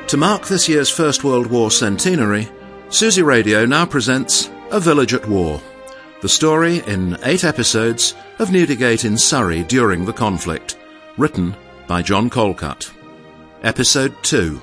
To mark this year's First World War centenary, Susie Radio now presents A Village at War, the story in 8 episodes of Newdigate in Surrey during the conflict, written by John Colcutt. Episode 2.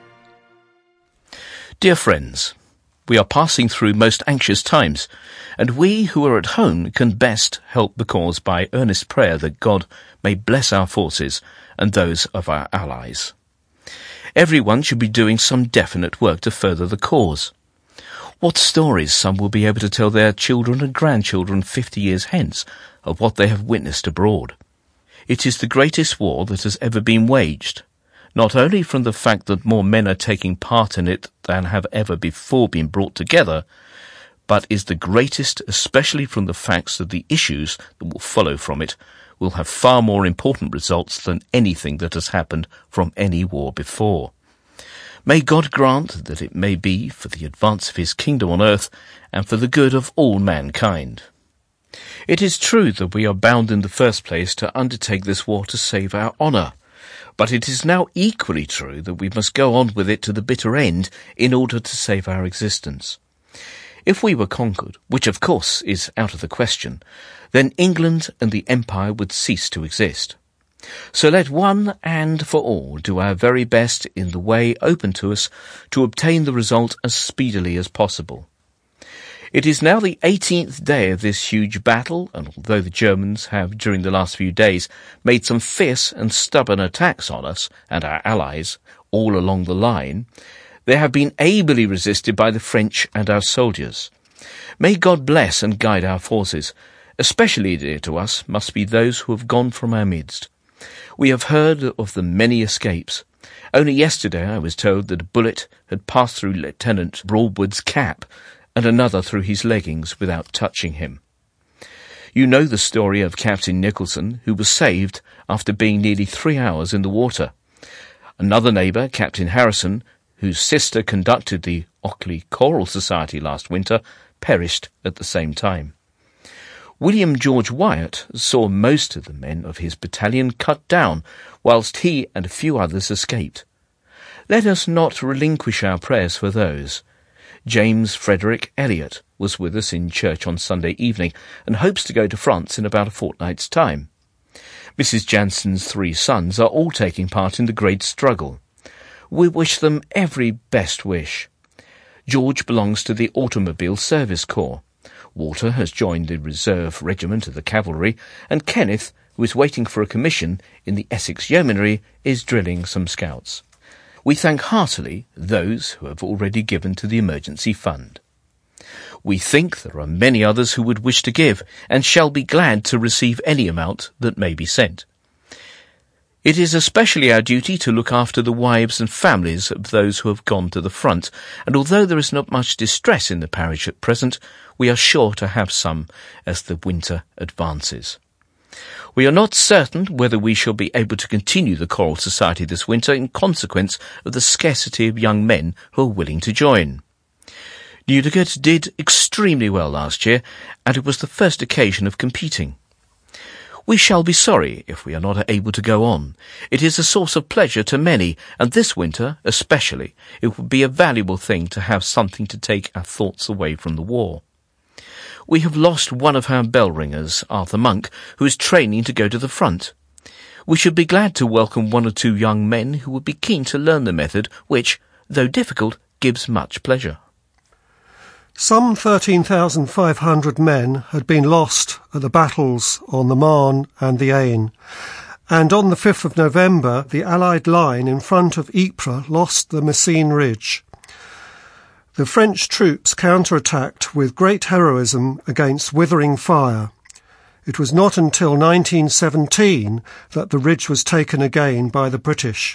Dear friends, we are passing through most anxious times, and we who are at home can best help the cause by earnest prayer that God may bless our forces and those of our allies. Everyone should be doing some definite work to further the cause. What stories some will be able to tell their children and grandchildren 50 years hence of what they have witnessed abroad. It is the greatest war that has ever been waged, not only from the fact that more men are taking part in it than have ever before been brought together, but is the greatest especially from the facts that the issues that will follow from it will have far more important results than anything that has happened from any war before. May God grant that it may be for the advance of his kingdom on earth and for the good of all mankind. It is true that we are bound in the first place to undertake this war to save our honour, but it is now equally true that we must go on with it to the bitter end in order to save our existence. If we were conquered, which of course is out of the question, then England and the Empire would cease to exist. So let one and for all do our very best in the way open to us to obtain the result as speedily as possible. It is now the 18th day of this huge battle, and although the Germans have during the last few days made some fierce and stubborn attacks on us and our allies all along the line, they have been ably resisted by the French and our soldiers. May God bless and guide our forces. Especially dear to us must be those who have gone from our midst. We have heard of the many escapes. Only yesterday I was told that a bullet had passed through Lieutenant Broadwood's cap and another through his leggings without touching him. You know the story of Captain Nicholson, who was saved after being nearly 3 hours in the water. Another neighbour, Captain Harrison, whose sister conducted the Ockley Choral Society last winter, perished at the same time. William George Wyatt saw most of the men of his battalion cut down, whilst he and a few others escaped. Let us not relinquish our prayers for those. James Frederick Elliot was with us in church on Sunday evening and hopes to go to France in about a fortnight's time. Mrs. Jansen's 3 sons are all taking part in the great struggle. We wish them every best wish. George belongs to the Automobile Service Corps. Walter has joined the Reserve Regiment of the Cavalry, and Kenneth, who is waiting for a commission in the Essex Yeomanry, is drilling some scouts. We thank heartily those who have already given to the emergency fund. We think there are many others who would wish to give, and shall be glad to receive any amount that may be sent. It is especially our duty to look after the wives and families of those who have gone to the front, and although there is not much distress in the parish at present, we are sure to have some as the winter advances. We are not certain whether we shall be able to continue the Choral Society this winter in consequence of the scarcity of young men who are willing to join. Newdigate did extremely well last year, and it was the first occasion of competing. We shall be sorry if we are not able to go on. It is a source of pleasure to many, and this winter, especially, it would be a valuable thing to have something to take our thoughts away from the war. We have lost one of our bell ringers, Arthur Monk, who is training to go to the front. We should be glad to welcome 1 or 2 young men who would be keen to learn the method, which, though difficult, gives much pleasure. Some 13,500 men had been lost at the battles on the Marne and the Aisne, and on the 5th of November the Allied line in front of Ypres lost the Messines Ridge. The French troops counterattacked with great heroism against withering fire. It was not until 1917 that the ridge was taken again by the British.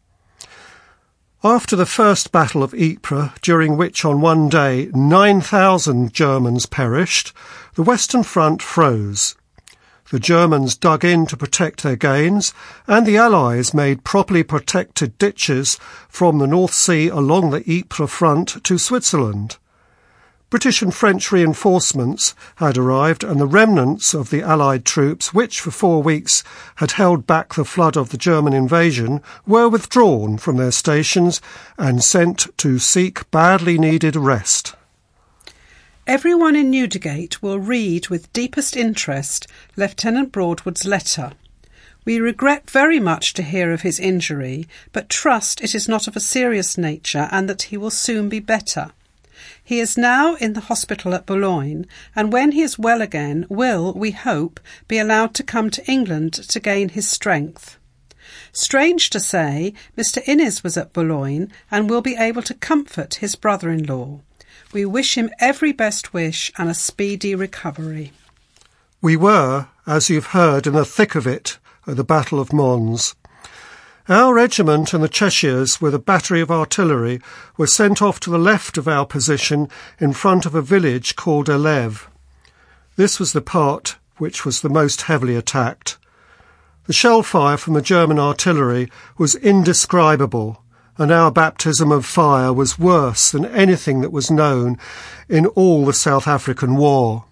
After the first Battle of Ypres, during which on one day 9,000 Germans perished, the Western Front froze. The Germans dug in to protect their gains, and the Allies made properly protected ditches from the North Sea along the Ypres front to Switzerland. British and French reinforcements had arrived, and the remnants of the Allied troops, which for 4 weeks had held back the flood of the German invasion, were withdrawn from their stations and sent to seek badly needed rest. Everyone in Newdigate will read with deepest interest Lieutenant Broadwood's letter. We regret very much to hear of his injury, but trust it is not of a serious nature and that he will soon be better. He is now in the hospital at Boulogne, and when he is well again will, we hope, be allowed to come to England to gain his strength. Strange to say, Mr. Innes was at Boulogne and will be able to comfort his brother-in-law. We wish him every best wish and a speedy recovery. We were, as you've heard, in the thick of it at the Battle of Mons. Our regiment and the Cheshires, with a battery of artillery, were sent off to the left of our position in front of a village called Elève. This was the part which was the most heavily attacked. The shell fire from the German artillery was indescribable, and our baptism of fire was worse than anything that was known in all the South African War.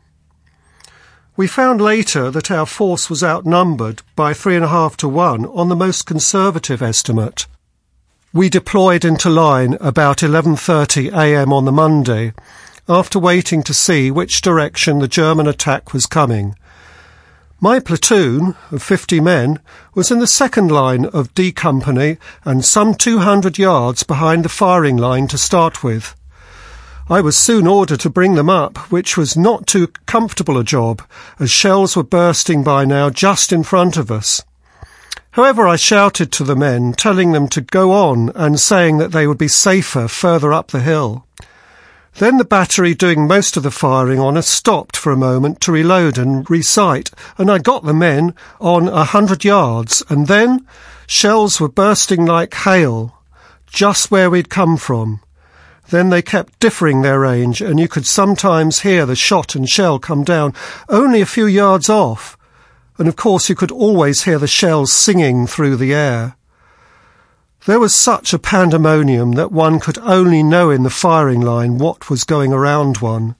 We found later that our force was outnumbered by 3.5 to 1 on the most conservative estimate. We deployed into line about 11:30 a.m. on the Monday, after waiting to see which direction the German attack was coming. My platoon of 50 men was in the second line of D Company and some 200 yards behind the firing line to start with. I was soon ordered to bring them up, which was not too comfortable a job, as shells were bursting by now just in front of us. However, I shouted to the men, telling them to go on and saying that they would be safer further up the hill. Then the battery doing most of the firing on us stopped for a moment to reload and resight, and I got the men on 100 yards, and then shells were bursting like hail, just where we'd come from. Then they kept differing their range, and you could sometimes hear the shot and shell come down only a few yards off, and of course you could always hear the shells singing through the air. There was such a pandemonium that one could only know in the firing line what was going around one.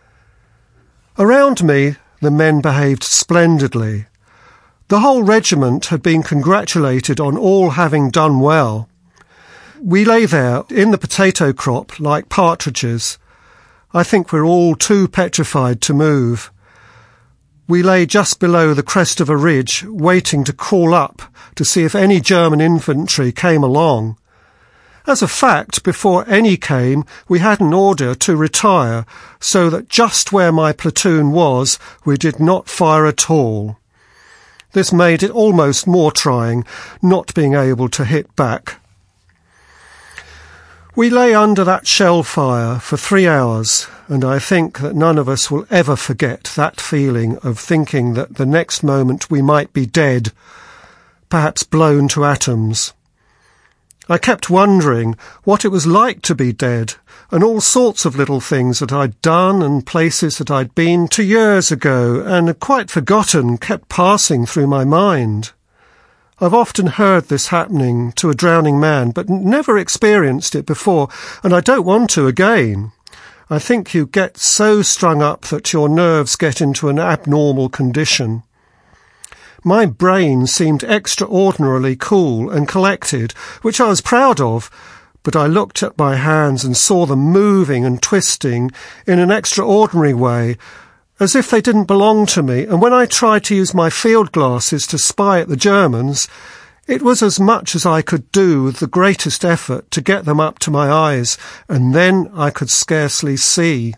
Around me, the men behaved splendidly. The whole regiment had been congratulated on all having done well. We lay there in the potato crop like partridges. I think we're all too petrified to move. We lay just below the crest of a ridge, waiting to crawl up to see if any German infantry came along. As a fact, before any came, we had an order to retire, so that just where my platoon was, we did not fire at all. This made it almost more trying, not being able to hit back. We lay under that shell fire for 3 hours, and I think that none of us will ever forget that feeling of thinking that the next moment we might be dead, perhaps blown to atoms. I kept wondering what it was like to be dead, and all sorts of little things that I'd done and places that I'd been to years ago and had quite forgotten kept passing through my mind. I've often heard this happening to a drowning man, but never experienced it before, and I don't want to again. I think you get so strung up that your nerves get into an abnormal condition. My brain seemed extraordinarily cool and collected, which I was proud of, but I looked at my hands and saw them moving and twisting in an extraordinary way, as if they didn't belong to me, and when I tried to use my field glasses to spy at the Germans, it was as much as I could do with the greatest effort to get them up to my eyes, and then I could scarcely see.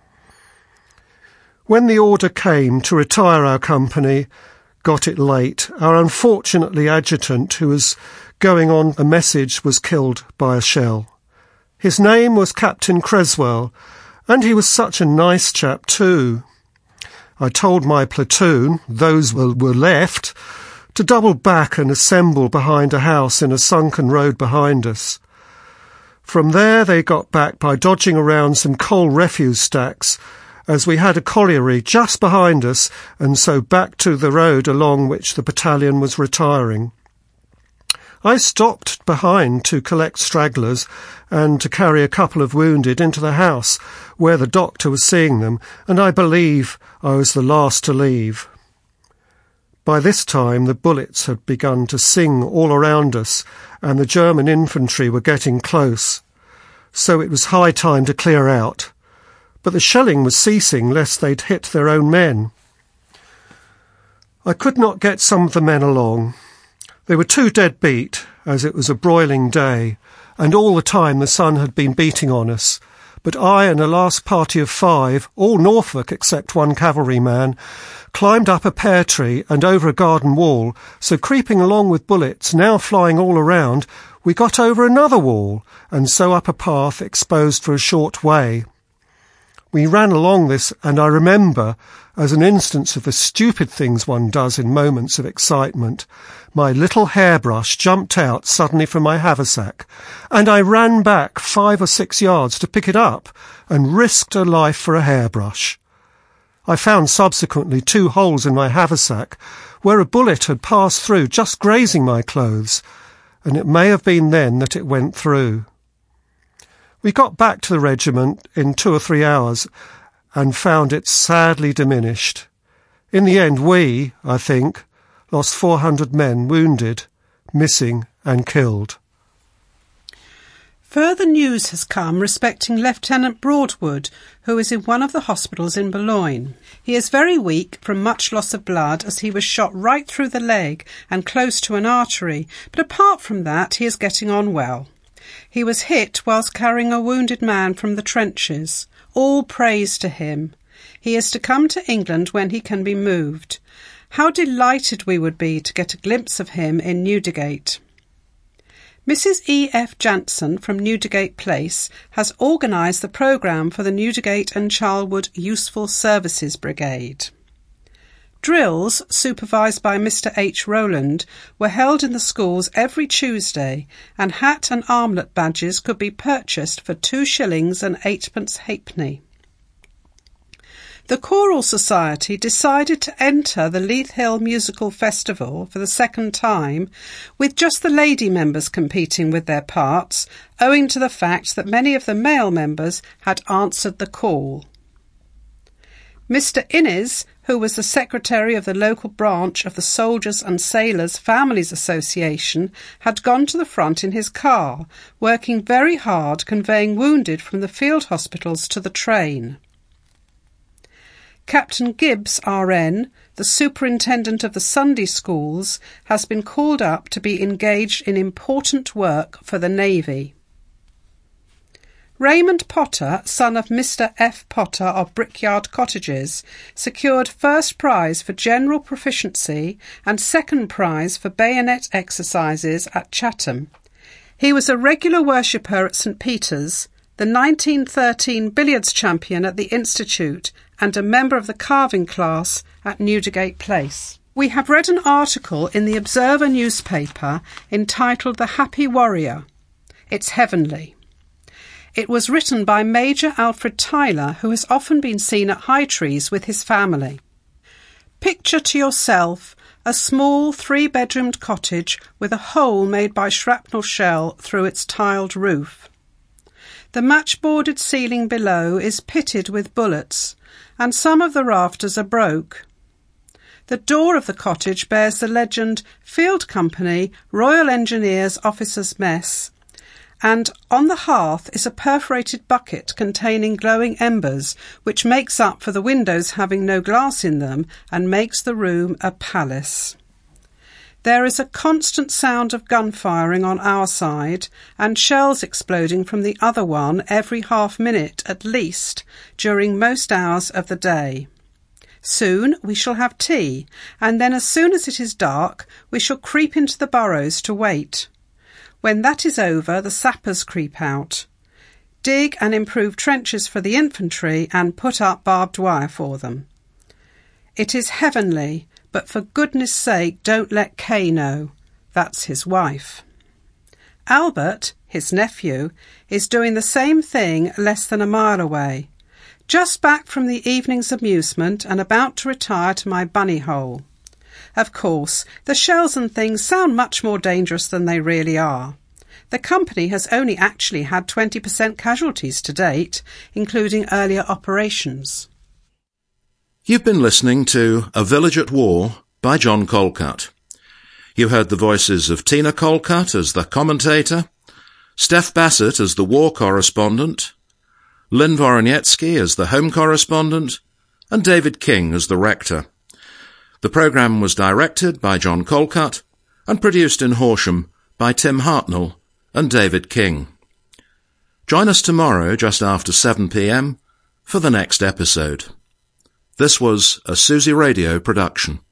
When the order came to retire our company, got it late, our unfortunately adjutant, who was going on a message, was killed by a shell. His name was Captain Creswell, and he was such a nice chap too. I told my platoon, those were left, to double back and assemble behind a house in a sunken road behind us. From there they got back by dodging around some coal refuse stacks, as we had a colliery just behind us, and so back to the road along which the battalion was retiring. I stopped behind to collect stragglers and to carry a couple of wounded into the house where the doctor was seeing them, and I believe I was the last to leave. By this time the bullets had begun to sing all around us, and the German infantry were getting close, so it was high time to clear out. But the shelling was ceasing lest they'd hit their own men. I could not get some of the men along. They were too dead beat, as it was a broiling day, and all the time the sun had been beating on us. But I and a last party of 5, all Norfolk except one cavalryman, climbed up a pear tree and over a garden wall, so creeping along with bullets now flying all around, we got over another wall, and so up a path exposed for a short way. We ran along this, and I remember, as an instance of the stupid things one does in moments of excitement, my little hairbrush jumped out suddenly from my haversack, and I ran back 5 or 6 yards to pick it up and risked a life for a hairbrush. I found subsequently 2 holes in my haversack where a bullet had passed through, just grazing my clothes, and it may have been then that it went through. We got back to the regiment in 2 or 3 hours and found it sadly diminished. In the end we, I think, lost 400 men wounded, missing and killed. Further news has come respecting Lieutenant Broadwood, who is in one of the hospitals in Boulogne. He is very weak from much loss of blood, as he was shot right through the leg and close to an artery, but apart from that he is getting on well. He was hit whilst carrying a wounded man from the trenches. All praise to him. He is to come to England when he can be moved. How delighted we would be to get a glimpse of him in Newdigate. Mrs. E.F. Jansen from Newdigate Place has organised the programme for the Newdigate and Charlwood Useful Services Brigade. Drills, supervised by Mr. H. Rowland, were held in the schools every Tuesday, and hat and armlet badges could be purchased for 2 shillings and 8pence halfpenny. The Choral Society decided to enter the Leith Hill Musical Festival for the 2nd time, with just the lady members competing with their parts, owing to the fact that many of the male members had answered the call. Mr. Innes, who was the secretary of the local branch of the Soldiers and Sailors Families Association, had gone to the front in his car, working very hard conveying wounded from the field hospitals to the train. Captain Gibbs, RN, the superintendent of the Sunday schools, has been called up to be engaged in important work for the Navy. Raymond Potter, son of Mr. F. Potter of Brickyard Cottages, secured first prize for general proficiency and second prize for bayonet exercises at Chatham. He was a regular worshipper at St. Peter's, the 1913 billiards champion at the Institute, and a member of the carving class at Newdigate Place. We have read an article in the Observer newspaper entitled The Happy Warrior. It's heavenly. It was written by Major Alfred Tyler, who has often been seen at Hightrees with his family. Picture to yourself a small 3-bedroomed cottage with a hole made by shrapnel shell through its tiled roof. The matchboarded ceiling below is pitted with bullets, and some of the rafters are broke. The door of the cottage bears the legend Field Company, Royal Engineers Officers' Mess, and on the hearth is a perforated bucket containing glowing embers, which makes up for the windows having no glass in them and makes the room a palace. There is a constant sound of gun firing on our side and shells exploding from the other one every half-minute at least during most hours of the day. Soon we shall have tea, and then as soon as it is dark we shall creep into the burrows to wait. When that is over, the sappers creep out, dig and improve trenches for the infantry and put up barbed wire for them. It is heavenly, but for goodness sake don't let Kay know. That's his wife. Albert, his nephew, is doing the same thing less than a mile away. Just back from the evening's amusement and about to retire to my bunny hole. Of course, the shells and things sound much more dangerous than they really are. The company has only actually had 20% casualties to date, including earlier operations. You've been listening to A Village at War by John Colcutt. You heard the voices of Tina Colcutt as the commentator, Steph Bassett as the war correspondent, Lynn Voronietsky as the home correspondent, and David King as the rector. The programme was directed by John Colcutt and produced in Horsham by Tim Hartnell and David King. Join us tomorrow just after 7 p.m. for the next episode. This was a Susie Radio production.